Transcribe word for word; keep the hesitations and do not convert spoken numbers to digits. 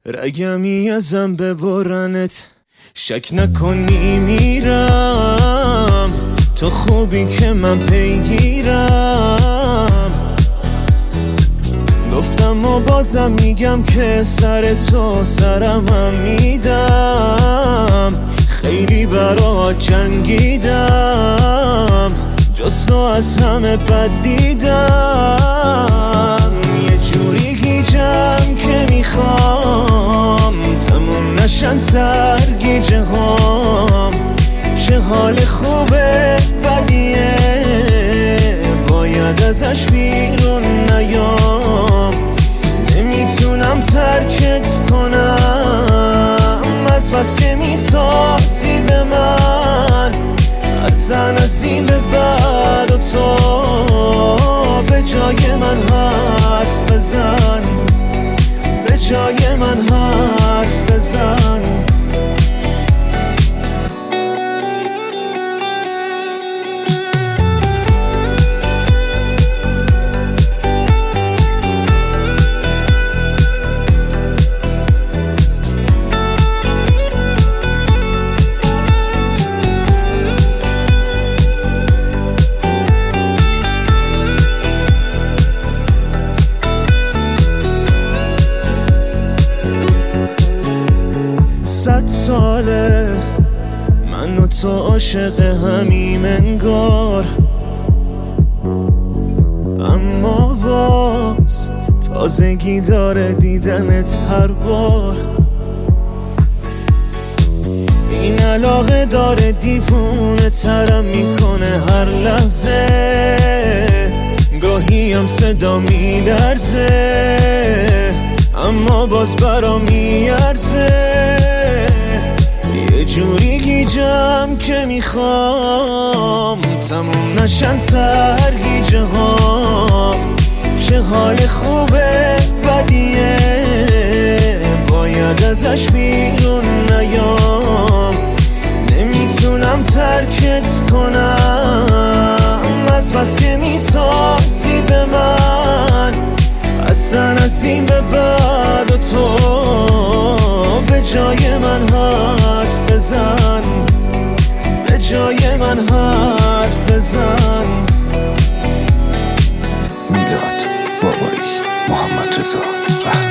رگمی ازم ببرنت، شک نکنی میرم تو خوبی که من پیگیرم. گفتم و بازم میگم که سر تو سرم هم میدم. خیلی برات جنگیدم، جز تو از همه بد دیدم. یه جوری گیجم که میخوام تموم نشن سرگیجه هام. چه حال خوبه بدیه باید ازش بیرون نیام. نمیتونم ترکت کنم از بس که میسازی به من. اصلا از این به بعد و تو به جای من حرف بزن، به جای من حرف بزن. صد ساله من و تو عاشق همیم انگار، اما باز تازگی داره دیدنت هر بار. این علاقه داره دیوونه ترم میکنه هر لحظه. گاهی هم صدا میلرزه اما باز برا میارزه. یه جوری گیجم که میخوام تموم نشن سرگیجه هام. چه حال خوبه بدیه باید ازش بیرون نیام. نمیتونم ترکت کنم از بس که میسازی به من. اصلا از این به بعد و تو به جای من حرف بزن، به جای من حرف بزن. میلاد بابایی، محمد رضا